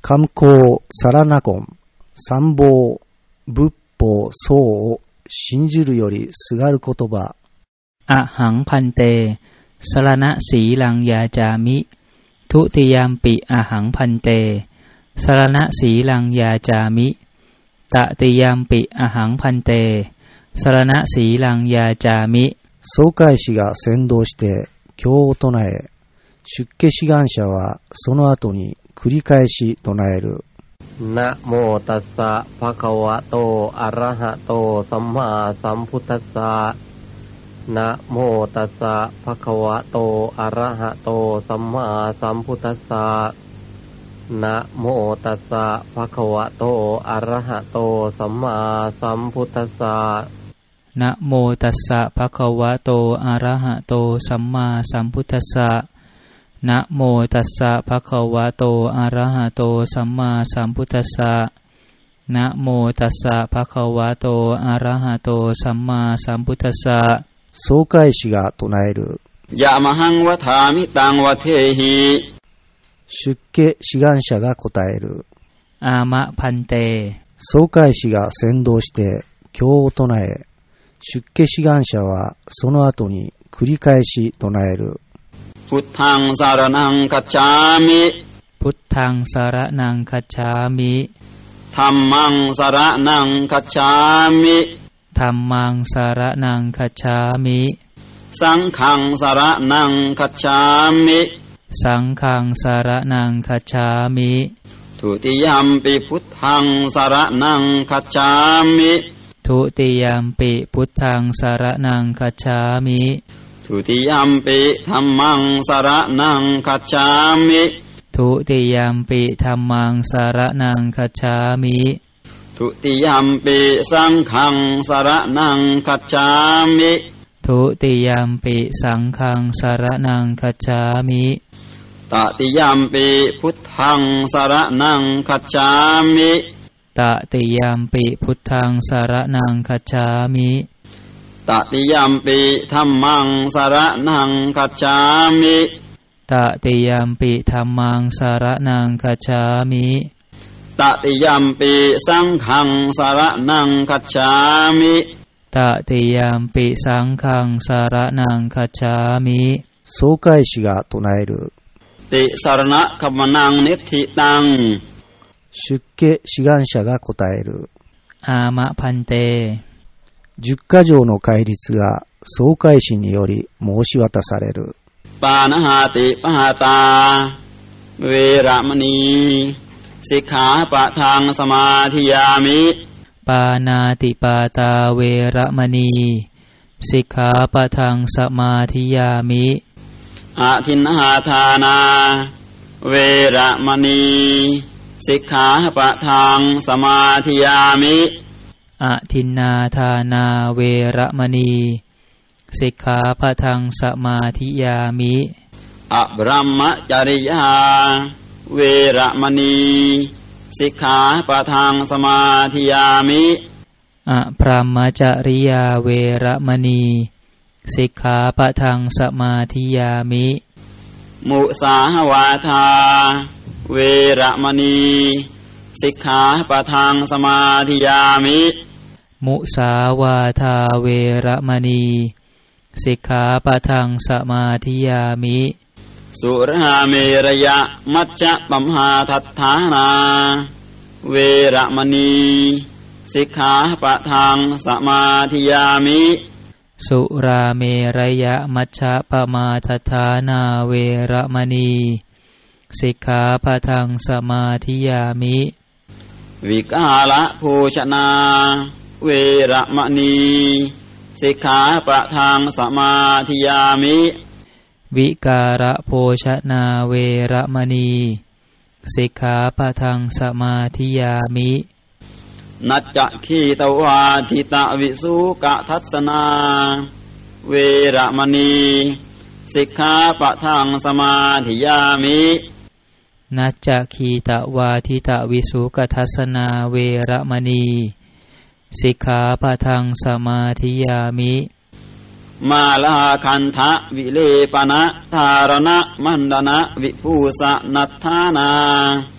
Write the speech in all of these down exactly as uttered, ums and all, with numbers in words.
観光サラナコン参謀仏法僧を信じるよりすがる言葉。 อะหังพันเตสรณะสีลังยาจามิทุติยามปิอะหังพันเตสรณะสีลังยาจามิตติยามปิอะหังพันเตสรณะสีลังยาจามิ総会士が先導して経を唱え、出家志願者はその後に繰り返し唱える。 นะโมตัสสะภะคะวะโตอะระหะโตสัมมาสัมพุทธัสสะนะโมตัสสะภะคะวะโตอะระหะโตสัมมาสัมพุทธัสสะนะโมตัสสะภะคะวะโตอะระหะโตสัมมาสัมพุทธัสสะนะโมตัสสะภะคะวะโตอะระหะโตสัมมาสัมพุทธัสสะนะโมตัสสะภะคะวะโตอะระหะโตสัมมาสัมพุทธัสสะนะโมตัสสะภะคะวะโตอะระหะโตสัมมาสัมพุทธัสสะ総会士が唱える。 ยะมหังวะทามิตังวะเทหิ出家志願者が答える。 อามะพันเต総会士が先導して経を唱え、出家志願者はその後に繰り返し唱える。 พุทธังสารนังคัจฉามิพุทธังสารนังคัจฉามิธัมมังสารนังคัจฉามิธัมมังสารนังคัจฉามิสังฆังสารนังคัจฉามิสังฆังสารนังคัจฉามิทุติยัมปิพุทธังสารนังคัจฉามิทุติยัมปิพุทธังสารนังคัจฉามิทุติยัมปิธัมมังสารนังคัจฉามิทุติยัมปิธัมมังสารนังคัจฉามิทุติยัมปิสังฆังสารนังคัจฉามิทุติยัมปิสังฆังสารนังคัจฉามิตติยัมปิพุทธังสารนังคัจฉามิตติยัมปิพุทธังสารนังคัจฉามิตติยัมปิธัมมังสารนังคัจฉามิตติยัมปิธัมมังสารนังคัจฉามิตติยัมปิสังฆังสารนังคัจฉามิตติยัมปิสังฆังสารนังคัจฉามิ総会士が唱える。 ติสรณะคัมมนังนิทธิตัง出家志願者が答える。 อามะพันเต十箇条の戒律が総会士により申し渡される。 ปานะหาติปหาตาเวรมณีสิกขาปะทังสมาธิยามิปานาติปาตาเวรมณีสิกขาปะทังสมาธิยามิอาทินหาทานาเวรมณีสิกขาปะทังสมาธิยามิอะทินนาทานาเวรมณีสิกขาปะทังสมาธิยามิอะบรมจริยาเวรมณีสิกขาปะทังสมาธิยามิอะพรหมจริยาเวรมณีสิกขาปะทังสมาธิยามิมุสาวาทาเวรมณีสิกขาปะทังสมาธิยามิมุสาวาทาเวรมณีสิกขาปะทังสมาธิยามิสุราเมรยะมัจจะปัมหาทัฏฐานาเวรมณีสิกขาปะทังสมาธิยามิสุราเมรยะมัชฌะปมาทัฏฐานาเวรมณีสิกขาปะทังสมาธิยามิวิกาลโภชนาเวรมณีสิกขาปะทังสมาธิยามิวิการะโภชนาเวรมณีสิกขาปะทังสมาธิยามินัจจคีตวาทิตวิสุกทัสสนาเวรมณีสิกขาปะทังสมาธิยามินัจจคีตวาทิตวิสุกทัสสนาเวรมณีสิกขาปะทังสมาธิยามิมาลาคันทะวิเลปนะธารณะมันดนะวิภูสะนัทธานา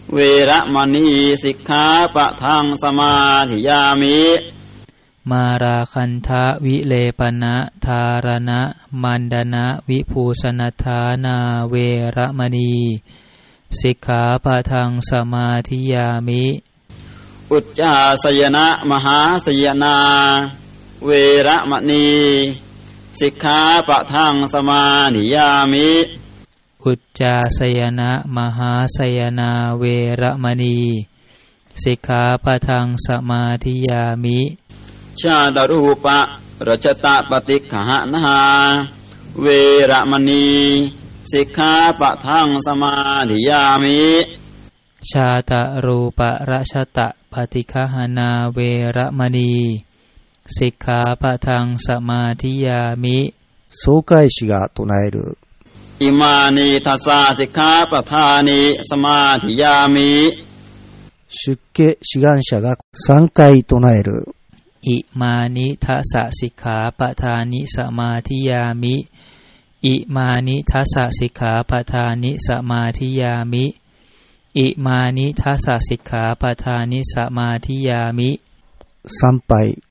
เวระมณีสิกขาปะทังสมาธิยามิมาราคันทะวิเลปนะธารณะมันดนะวิภูสนทานาเวระมณีสิกขาปะทังสมาธิยามิอุจจาสยนะมหาสยนาเวระมณีสิกขาปะทังสมาธิยามิอุจจาสยนะมหาสยนาเวระมณีสิกขาปะทังสมาธิยามิชาดรูปะรัชตะปฏิฆหนาเวระมณีสิกขาปะทังสมาธิยามิชาตะรูปะรัชตะปฏิฆหนาเวระมณีสิกขาปะทังสมาธิยามิ総会士が唱えるอิมานิทัสสะสิกขาปะทานิสมาธิยามิ出家志願者がさんかい唱えるอิมานิทัสสะสิกขาปะทานิสมาธิยามิอิมานิทัสสะสิกขาปะทานิสมาธิยามิอิมานิทัสสะสิกขาปะทานิสมาธิยามิ参拝